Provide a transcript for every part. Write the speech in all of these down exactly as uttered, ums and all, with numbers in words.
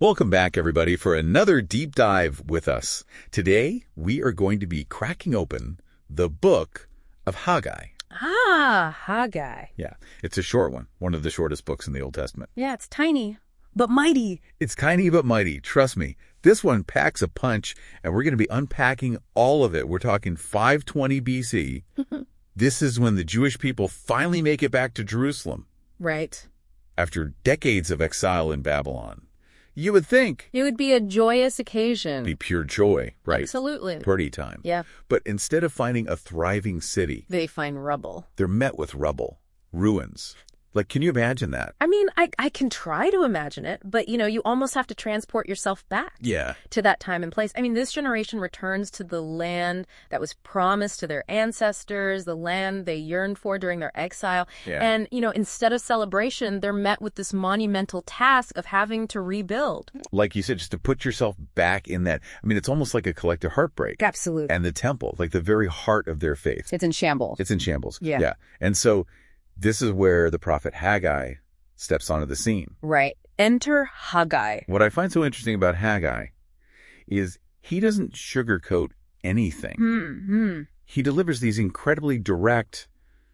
Welcome back, everybody, for another deep dive with us. Today, we are going to be cracking open the book of Haggai. Ah, Haggai. Yeah, it's a short one, one of the shortest books in the Old Testament. Yeah, it's tiny, but mighty. It's tiny but mighty, trust me. This one packs a punch, and we're going to be unpacking all of it. We're talking five twenty B C. This is when the Jewish people finally make it back to Jerusalem. Right. After decades of exile in Babylon. You would think it would be a joyous occasion. Be pure joy, right? Absolutely. Party time. Yeah. But instead of finding a thriving city, they find rubble. They're met with rubble, ruins. Like, can you imagine that? I mean, I, I can try to imagine it, but, you know, you almost have to transport yourself back yeah. to that time and place. I mean, this generation returns to the land that was promised to their ancestors, the land they yearned for during their exile. Yeah. And, you know, instead of celebration, they're met with this monumental task of having to rebuild. Like you said, just to put yourself back in that. I mean, it's almost like a collective heartbreak. Absolutely. And the temple, like the very heart of their faith. It's in shambles. It's in shambles. Yeah. Yeah. And so this is where the prophet Haggai steps onto the scene. Right. Enter Haggai. What I find so interesting about Haggai is he doesn't sugarcoat anything. Mm-hmm. He delivers these incredibly direct,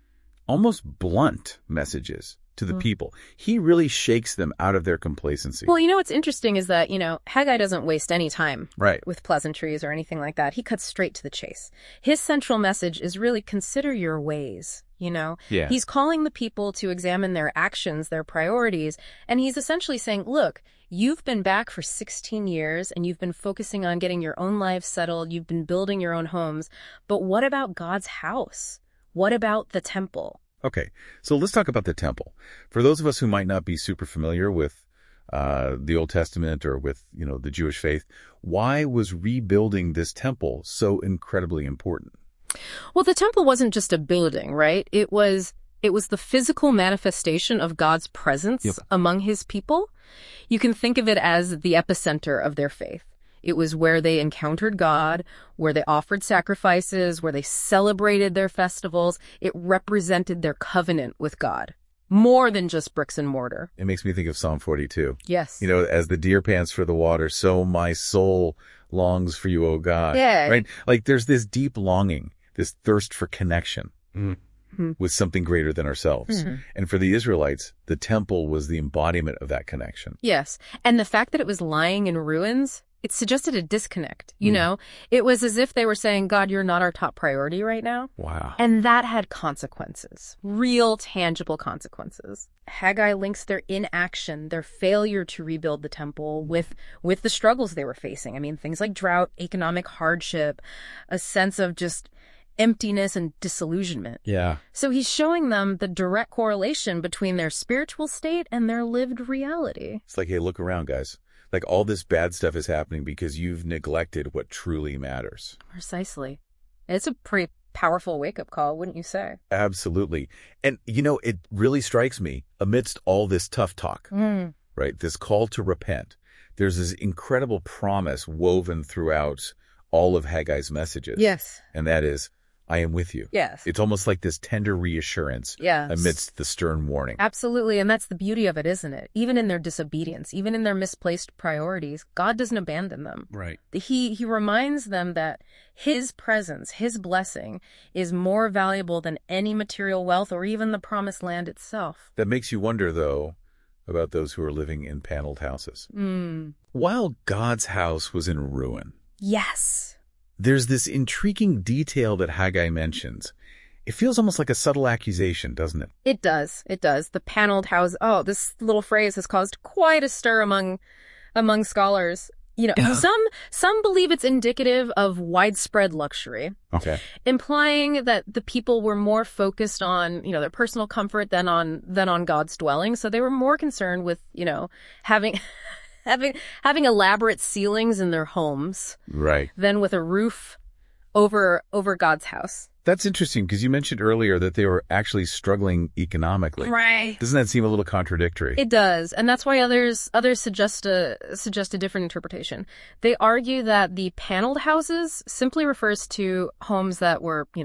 almost blunt messages to the mm. people. He really shakes them out of their complacency. Well, you know what's interesting is that, you know, Haggai doesn't waste any time right. with pleasantries or anything like that. He cuts straight to the chase. His central message is really consider your ways. You know, yeah. He's calling the people to examine their actions, their priorities, and he's essentially saying, look, you've been back for sixteen years and you've been focusing on getting your own lives settled. You've been building your own homes. But what about God's house? What about the temple? Okay, so let's talk about the temple. For those of us who might not be super familiar with uh, the Old Testament or with, you know, the Jewish faith, why was rebuilding this temple so incredibly important? Well, the temple wasn't just a building, right? It was it was the physical manifestation of God's presence yep. among his people. You can think of it as the epicenter of their faith. It was where they encountered God, where they offered sacrifices, where they celebrated their festivals. It represented their covenant with God, more than just bricks and mortar. It makes me think of Psalm forty-two. Yes. You know, as the deer pants for the water, so my soul longs for you, O God. Yeah. Right? Like there's this deep longing, this thirst for connection mm-hmm. with something greater than ourselves. Mm-hmm. And for the Israelites, the temple was the embodiment of that connection. Yes. And the fact that it was lying in ruins, it suggested a disconnect. You mm. know, it was as if they were saying, God, you're not our top priority right now. Wow. And that had consequences, real tangible consequences. Haggai links their inaction, their failure to rebuild the temple with, with the struggles they were facing. I mean, things like drought, economic hardship, a sense of just emptiness and disillusionment. Yeah. So he's showing them the direct correlation between their spiritual state and their lived reality. It's like, hey, look around, guys. Like all this bad stuff is happening because you've neglected what truly matters. Precisely. It's a pretty powerful wake-up call, wouldn't you say? Absolutely. And, you know, it really strikes me amidst all this tough talk, mm. right? This call to repent. There's this incredible promise woven throughout all of Haggai's messages. Yes. And that is, I am with you. Yes. It's almost like this tender reassurance yes. amidst the stern warning. Absolutely. And that's the beauty of it, isn't it? Even in their disobedience, even in their misplaced priorities, God doesn't abandon them. Right. He, he reminds them that his presence, his blessing is more valuable than any material wealth or even the promised land itself. That makes you wonder, though, about those who are living in paneled houses. Mm. While God's house was in ruin. Yes. There's this intriguing detail that Haggai mentions. It feels almost like a subtle accusation, doesn't it? It does. It does. The paneled house. Oh, this little phrase has caused quite a stir among among scholars. You know, some some believe it's indicative of widespread luxury. Okay. Implying that the people were more focused on, you know, their personal comfort than on than on God's dwelling. So they were more concerned with, you know, having Having having elaborate ceilings in their homes, right, than with a roof over over God's house. That's interesting because you mentioned earlier that they were actually struggling economically. Right. Doesn't that seem a little contradictory? It does, and that's why others others suggest a suggest a different interpretation. They argue that the paneled houses simply refers to homes that were, you know,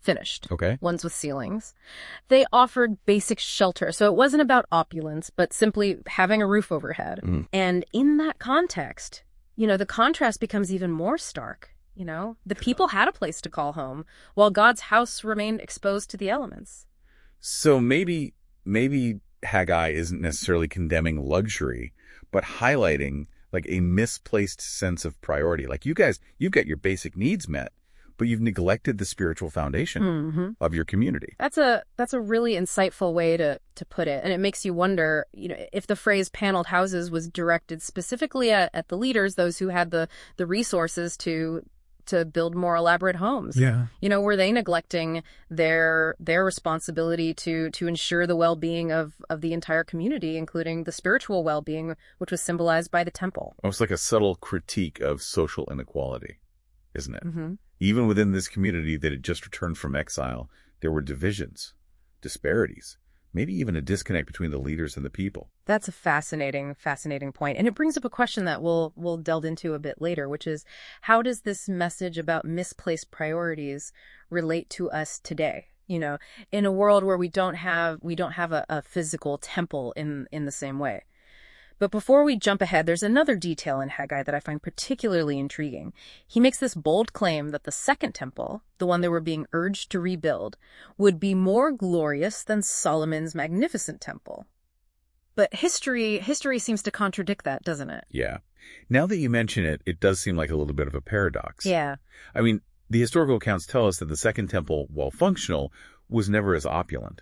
finished. Okay. Ones with ceilings. They offered basic shelter. So it wasn't about opulence, but simply having a roof overhead. Mm. And in that context, you know, the contrast becomes even more stark. You know, the people had a place to call home while God's house remained exposed to the elements. So maybe, maybe Haggai isn't necessarily condemning luxury, but highlighting like a misplaced sense of priority. Like you guys, you've got your basic needs met, but you've neglected the spiritual foundation Mm-hmm. of your community. That's a that's a really insightful way to to put it, and it makes you wonder, you know, if the phrase "paneled houses" was directed specifically at, at the leaders, those who had the the resources to to build more elaborate homes. Yeah. You know, were they neglecting their their responsibility to to ensure the well-being of of the entire community, including the spiritual well-being, which was symbolized by the temple? Almost like a subtle critique of social inequality, isn't it? Mm-hmm. Even within this community that had just returned from exile, there were divisions, disparities, maybe even a disconnect between the leaders and the people. That's a fascinating, fascinating point. And it brings up a question that we'll we'll delve into a bit later, which is, how does this message about misplaced priorities relate to us today? You know, in a world where we don't have we don't have a, a physical temple in in the same way. But before we jump ahead, there's another detail in Haggai that I find particularly intriguing. He makes this bold claim that the second temple, the one they were being urged to rebuild, would be more glorious than Solomon's magnificent temple. But history history seems to contradict that, doesn't it? Yeah. Now that you mention it, it does seem like a little bit of a paradox. Yeah. I mean, the historical accounts tell us that the second temple, while functional, was never as opulent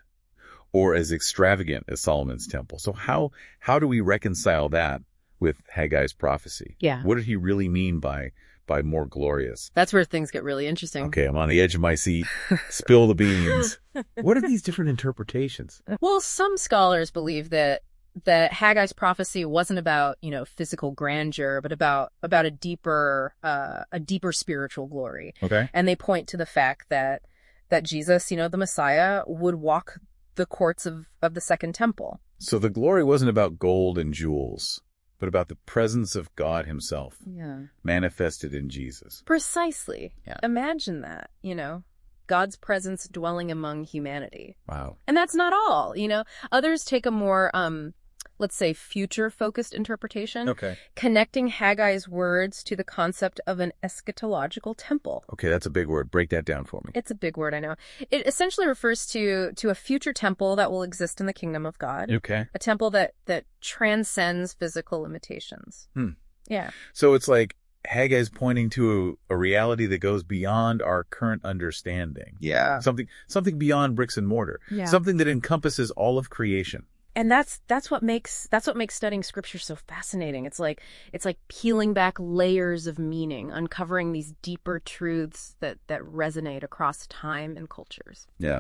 or as extravagant as Solomon's temple. So how how do we reconcile that with Haggai's prophecy? Yeah. What did he really mean by by more glorious? That's where things get really interesting. Okay, I'm on the edge of my seat. Spill the beans. What are these different interpretations? Well, some scholars believe that that Haggai's prophecy wasn't about, you know, physical grandeur, but about about a deeper uh, a deeper spiritual glory. Okay. And they point to the fact that that Jesus, you know, the Messiah, would walk the courts of, of the second temple. So the glory wasn't about gold and jewels, but about the presence of God himself Yeah. manifested in Jesus. Precisely. Yeah. Imagine that, you know, God's presence dwelling among humanity. Wow. And that's not all, you know. Others take a more, um, let's say, future-focused interpretation, Okay. connecting Haggai's words to the concept of an eschatological temple. Okay, that's a big word. Break that down for me. It's a big word, I know. It essentially refers to to a future temple that will exist in the kingdom of God. Okay. A temple that, that transcends physical limitations. Hmm. Yeah. So it's like Haggai's pointing to a, a reality that goes beyond our current understanding. Yeah. Something something beyond bricks and mortar. Yeah. Something that encompasses all of creation. And that's that's what makes that's what makes studying scripture so fascinating. It's like it's like peeling back layers of meaning, uncovering these deeper truths that that resonate across time and cultures. Yeah.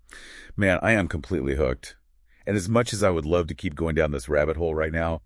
Man, I am completely hooked. And as much as I would love to keep going down this rabbit hole right now,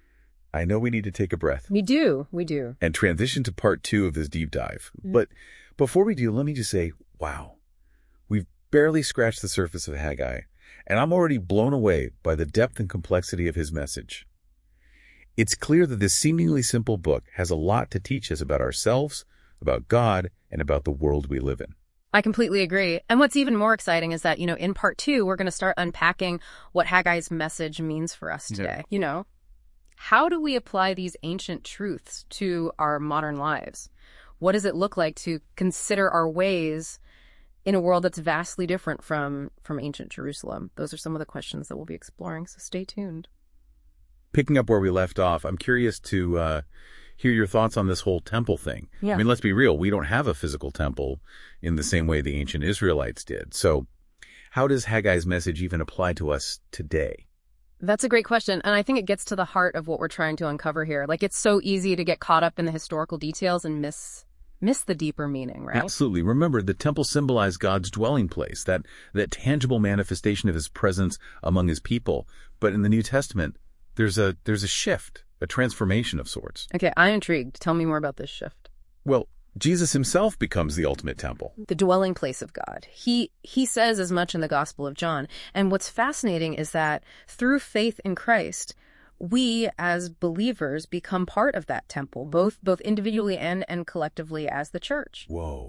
I know we need to take a breath We do, we do. and transition to part two of this deep dive. Mm. But before we do, let me just say, wow, we've barely scratched the surface of Haggai, and I'm already blown away by the depth and complexity of his message. It's clear that this seemingly simple book has a lot to teach us about ourselves, about God, and about the world we live in. I completely agree. And what's even more exciting is that, you know, in part two, we're going to start unpacking what Haggai's message means for us today. Yeah. You know, how do we apply these ancient truths to our modern lives? What does it look like to consider our ways in a world that's vastly different from, from ancient Jerusalem? Those are some of the questions that we'll be exploring, so stay tuned. Picking up where we left off, I'm curious to uh, hear your thoughts on this whole temple thing. Yeah. I mean, let's be real. We don't have a physical temple in the same way the ancient Israelites did. So how does Haggai's message even apply to us today? That's a great question. And I think it gets to the heart of what we're trying to uncover here. Like, it's so easy to get caught up in the historical details and miss miss the deeper meaning, right? Absolutely. Remember, the temple symbolized God's dwelling place, that, that tangible manifestation of his presence among his people. But in the New Testament, there's a there's a shift, a transformation of sorts. Okay, I'm intrigued. Tell me more about this shift. Well, Jesus himself becomes the ultimate temple. The dwelling place of God. He he says as much in the Gospel of John. And what's fascinating is that through faith in Christ, we as believers become part of that temple, both both individually and, and collectively as the church. Whoa.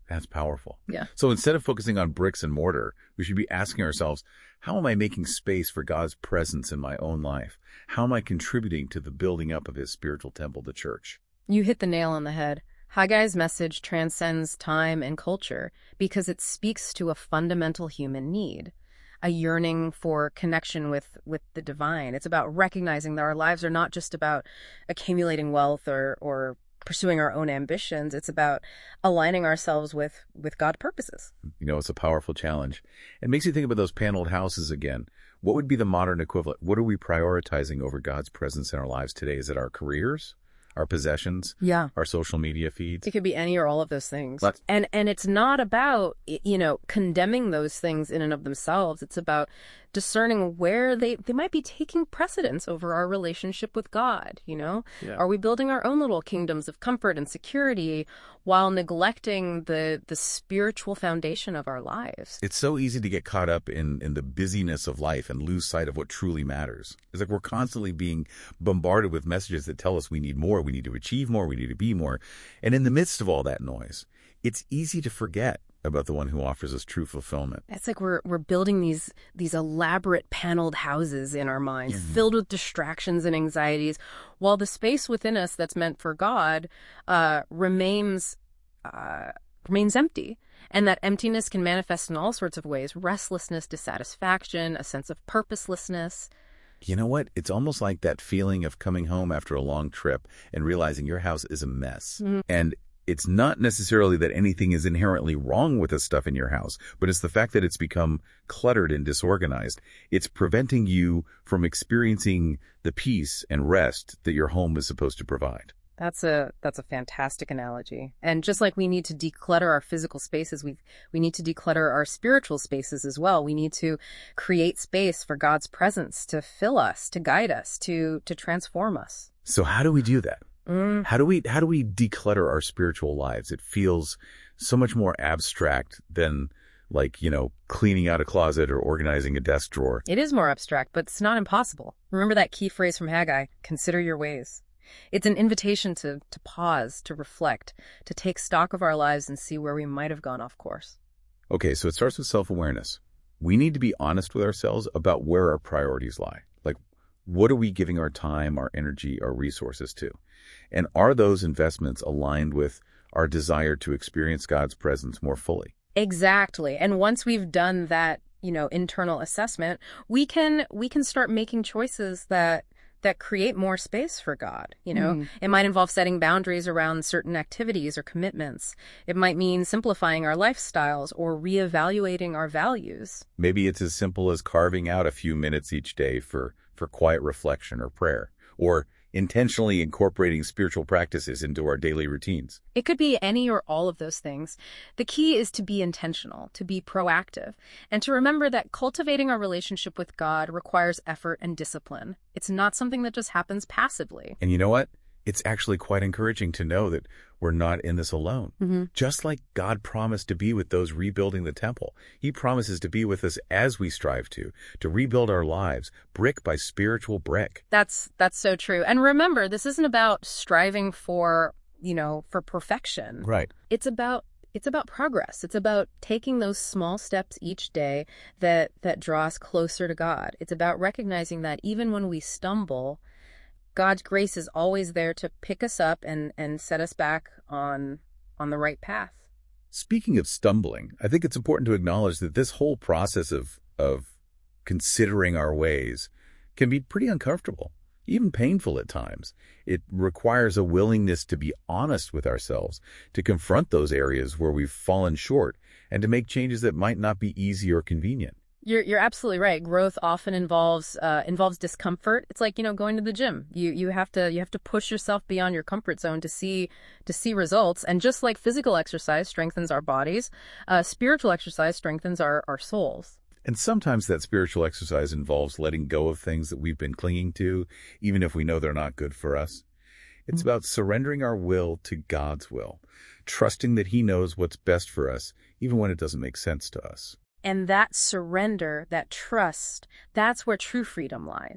That's powerful. Yeah. So instead of focusing on bricks and mortar, we should be asking ourselves, how am I making space for God's presence in my own life? How am I contributing to the building up of his spiritual temple, the church? You hit the nail on the head. Haggai's message transcends time and culture because it speaks to a fundamental human need, a yearning for connection with, with the divine. It's about recognizing that our lives are not just about accumulating wealth or, or pursuing our own ambitions. It's about aligning ourselves with, with God's purposes. You know, it's a powerful challenge. It makes you think about those paneled houses again. What would be the modern equivalent? What are we prioritizing over God's presence in our lives today? Is it our careers? Our possessions, yeah, our social media feeds? It could be any or all of those things. Let's... And and it's not about, you know, condemning those things in and of themselves. It's about discerning where they, they might be taking precedence over our relationship with God, you know? Yeah. Are we building our own little kingdoms of comfort and security while neglecting the the spiritual foundation of our lives? It's so easy to get caught up in, in the busyness of life and lose sight of what truly matters. It's like we're constantly being bombarded with messages that tell us we need more, we need to achieve more, we need to be more. And in the midst of all that noise, it's easy to forget about the one who offers us true fulfillment. It's like we're we're building these these elaborate paneled houses in our minds, Mm-hmm. filled with distractions and anxieties, while the space within us that's meant for God uh, remains uh, remains empty. And that emptiness can manifest in all sorts of ways: restlessness, dissatisfaction, a sense of purposelessness. You know what? It's almost like that feeling of coming home after a long trip and realizing your house is a mess. Mm-hmm. And it's not necessarily that anything is inherently wrong with the stuff in your house, but it's the fact that it's become cluttered and disorganized. It's preventing you from experiencing the peace and rest that your home is supposed to provide. That's a that's a fantastic analogy. And just like we need to declutter our physical spaces, we we need to declutter our spiritual spaces as well. We need to create space for God's presence to fill us, to guide us, to to transform us. So how do we do that? Mm. How do we how do we declutter our spiritual lives? It feels so much more abstract than, like, you know, cleaning out a closet or organizing a desk drawer. It is more abstract, but it's not impossible. Remember that key phrase from Haggai, consider your ways. It's an invitation to to pause, to reflect, to take stock of our lives and see where we might have gone off course. Okay, so it starts with self-awareness. We need to be honest with ourselves about where our priorities lie. Like, what are we giving our time, our energy, our resources to? And are those investments aligned with our desire to experience God's presence more fully? Exactly. And once we've done that, you know, internal assessment, we can we can start making choices that that create more space for God. You know, mm. It might involve setting boundaries around certain activities or commitments. It might mean simplifying our lifestyles or reevaluating our values. Maybe it's as simple as carving out a few minutes each day for, for quiet reflection or prayer, or intentionally incorporating spiritual practices into our daily routines. It could be any or all of those things. The key is to be intentional, to be proactive, and to remember that cultivating our relationship with God requires effort and discipline. It's not something that just happens passively. And you know what? It's actually quite encouraging to know that we're not in this alone. Mm-hmm. Just like God promised to be with those rebuilding the temple, he promises to be with us as we strive to, to rebuild our lives, brick by spiritual brick. That's that's so true. And remember, this isn't about striving for, you know, for perfection. Right. It's about It's about progress. It's about taking those small steps each day that that draw us closer to God. It's about recognizing that even when we stumble, God's grace is always there to pick us up and, and set us back on on the right path. Speaking of stumbling, I think it's important to acknowledge that this whole process of of considering our ways can be pretty uncomfortable, even painful at times. It requires a willingness to be honest with ourselves, to confront those areas where we've fallen short, and to make changes that might not be easy or convenient. You're you're absolutely right. Growth often involves uh, involves discomfort. It's like, you know, going to the gym. You you have to you have to push yourself beyond your comfort zone to see to see results. And just like physical exercise strengthens our bodies, uh, spiritual exercise strengthens our, our souls. And sometimes that spiritual exercise involves letting go of things that we've been clinging to, even if we know they're not good for us. It's about surrendering our will to God's will, trusting that he knows what's best for us, even when it doesn't make sense to us. And that surrender, that trust, that's where true freedom lies.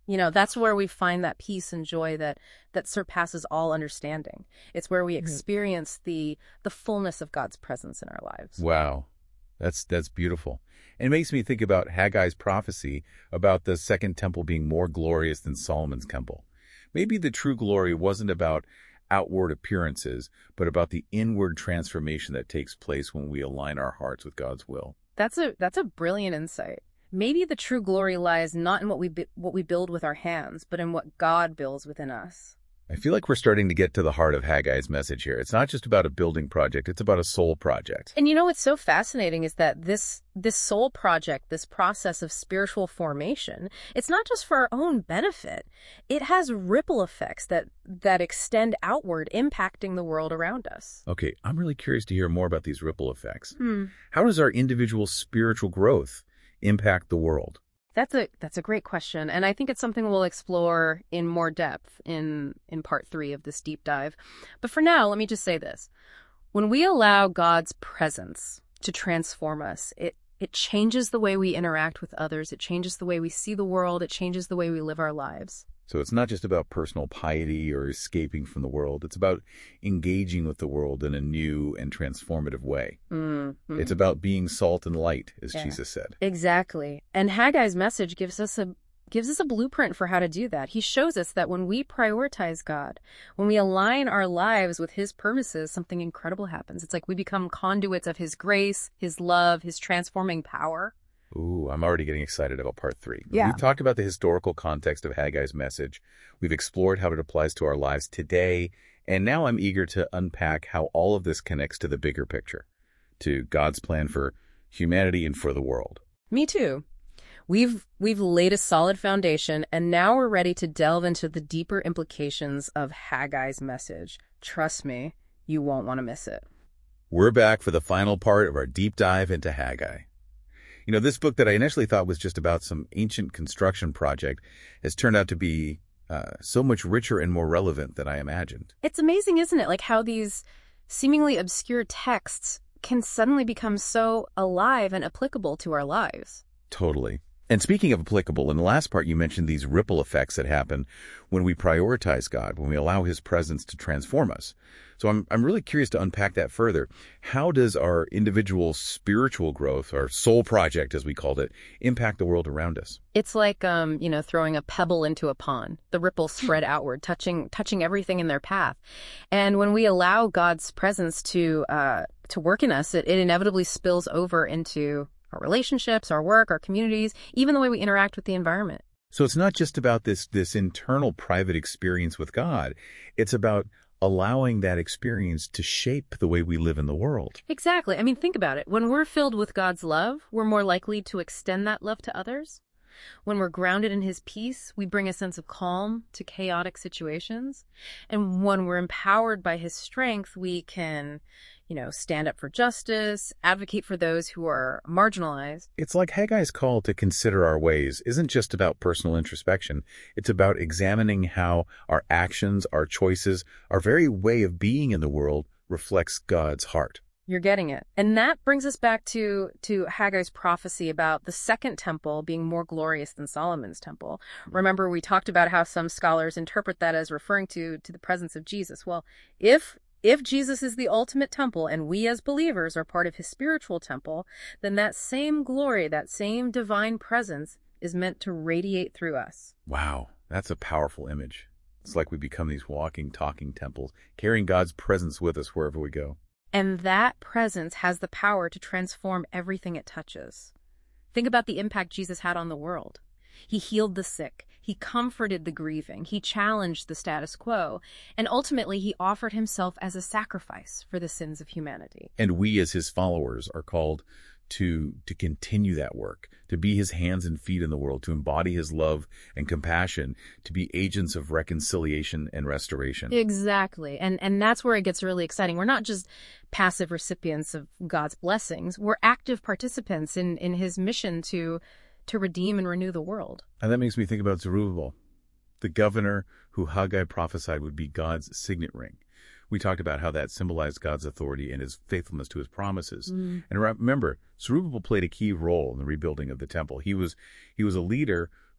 You know, that's where we find that peace and joy that that surpasses all understanding. It's where we experience the the fullness of God's presence in our lives. Wow. That's that's beautiful. And it makes me think about Haggai's prophecy about the second temple being more glorious than Solomon's temple. Maybe the true glory wasn't about outward appearances, but about the inward transformation that takes place when we align our hearts with God's will. That's a that's a brilliant insight. Maybe the true glory lies not in what we what we build with our hands, but in what God builds within us. I feel like we're starting to get to the heart of Haggai's message here. It's not just about a building project, it's about a soul project. And you know what's so fascinating is that this this soul project, this process of spiritual formation, it's not just for our own benefit. It has ripple effects that that extend outward, impacting the world around us. Okay, I'm really curious to hear more about these ripple effects. Hmm. How does our individual spiritual growth impact the world? That's a that's a great question, and I think it's something we'll explore in more depth in in part three of this deep dive. But for now, let me just say this. When we allow God's presence to transform us, it it changes the way we interact with others, it changes the way we see the world, it changes the way we live our lives. So it's not just about personal piety or escaping from the world. It's about engaging with the world in a new and transformative way. Mm-hmm. It's about being salt and light, as yeah. Jesus said. Exactly. And Haggai's message gives us a gives us a blueprint for how to do that. He shows us that when we prioritize God, when we align our lives with his purposes, something incredible happens. It's like we become conduits of his grace, his love, his transforming power. Ooh, I'm already getting excited about part three. Yeah. We've talked about the historical context of Haggai's message. We've explored how it applies to our lives today. And now I'm eager to unpack how all of this connects to the bigger picture, to God's plan for humanity and for the world. Me too. We've we've laid a solid foundation, and now we're ready to delve into the deeper implications of Haggai's message. Trust me, you won't want to miss it. We're back for the final part of our deep dive into Haggai. You know, this book that I initially thought was just about some ancient construction project has turned out to be uh, so much richer and more relevant than I imagined. It's amazing, isn't it? Like how these seemingly obscure texts can suddenly become so alive and applicable to our lives. Totally. And speaking of applicable, in the last part you mentioned these ripple effects that happen when we prioritize God, when we allow his presence to transform us. So I'm I'm really curious to unpack that further. How does our individual spiritual growth, our soul project as we called it, impact the world around us? It's like um, you know, throwing a pebble into a pond. The ripples spread outward, touching touching everything in their path. And when we allow God's presence to uh, to work in us, it, it inevitably spills over into our relationships, our work, our communities, even the way we interact with the environment. So it's not just about this this internal private experience with God. It's about allowing that experience to shape the way we live in the world. Exactly. I mean, think about it. When we're filled with God's love, we're more likely to extend that love to others. When we're grounded in his peace, we bring a sense of calm to chaotic situations. And when we're empowered by his strength, we can, you know, stand up for justice, advocate for those who are marginalized. It's like Haggai's call to consider our ways isn't just about personal introspection. It's about examining how our actions, our choices, our very way of being in the world reflects God's heart. You're getting it. And that brings us back to, to Haggai's prophecy about the second temple being more glorious than Solomon's temple. Remember, we talked about how some scholars interpret that as referring to, to the presence of Jesus. Well, if If Jesus is the ultimate temple and we as believers are part of his spiritual temple, then that same glory, that same divine presence is meant to radiate through us. Wow, that's a powerful image. It's like we become these walking, talking temples, carrying God's presence with us wherever we go. And that presence has the power to transform everything it touches. Think about the impact Jesus had on the world. He healed the sick. He comforted the grieving. He challenged the status quo. And ultimately, he offered himself as a sacrifice for the sins of humanity. And we as his followers are called to, to continue that work, to be his hands and feet in the world, to embody his love and compassion, to be agents of reconciliation and restoration. Exactly. And, and that's where it gets really exciting. We're not just passive recipients of God's blessings. We're active participants in, in his mission to to redeem and renew the world. And that makes me think about Zerubbabel, the governor who Haggai prophesied would be God's signet ring. We talked about how that symbolized God's authority and his faithfulness to his promises. Mm. And remember, Zerubbabel played a key role in the rebuilding of the temple. He was he was a leader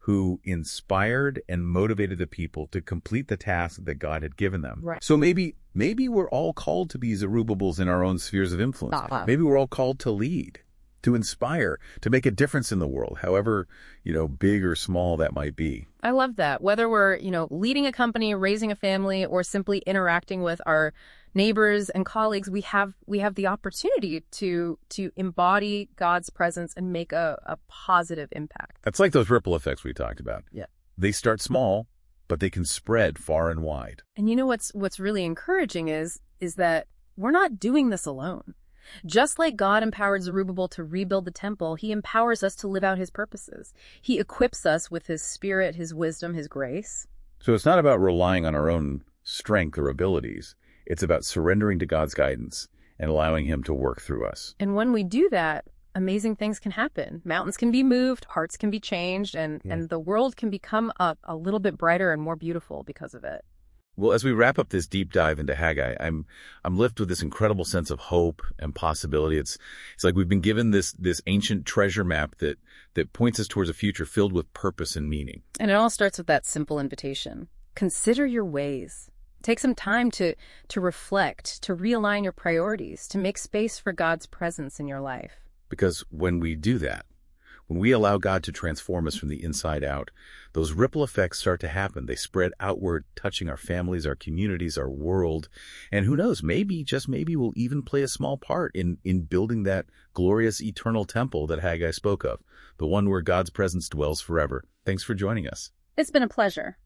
who inspired and motivated the people to complete the task that God had given them. Right. So maybe maybe we're all called to be Zerubbabels in our own spheres of influence. Uh-huh. Maybe we're all called to lead, to inspire, to make a difference in the world, however, you know, big or small that might be. I love that. Whether we're, you know, leading a company, raising a family, or simply interacting with our neighbors and colleagues, we have we have the opportunity to to embody God's presence and make a, a positive impact. That's like those ripple effects we talked about. Yeah. They start small, but they can spread far and wide. And you know what's what's really encouraging is is that we're not doing this alone. Just like God empowered Zerubbabel to rebuild the temple, he empowers us to live out his purposes. He equips us with his spirit, his wisdom, his grace. So it's not about relying on our own strength or abilities. It's about surrendering to God's guidance and allowing him to work through us. And when we do that, amazing things can happen. Mountains can be moved, hearts can be changed, and, Yeah. and the world can become a, a little bit brighter and more beautiful because of it. Well, as we wrap up this deep dive into Haggai, I'm I'm lifted with this incredible sense of hope and possibility. It's it's like we've been given this this ancient treasure map that that points us towards a future filled with purpose and meaning. And it all starts with that simple invitation. Consider your ways. Take some time to, to reflect, to realign your priorities, to make space for God's presence in your life. Because when we do that, when we allow God to transform us from the inside out, those ripple effects start to happen. They spread outward, touching our families, our communities, our world. And who knows, maybe, just maybe, we'll even play a small part in, in building that glorious eternal temple that Haggai spoke of, the one where God's presence dwells forever. Thanks for joining us. It's been a pleasure.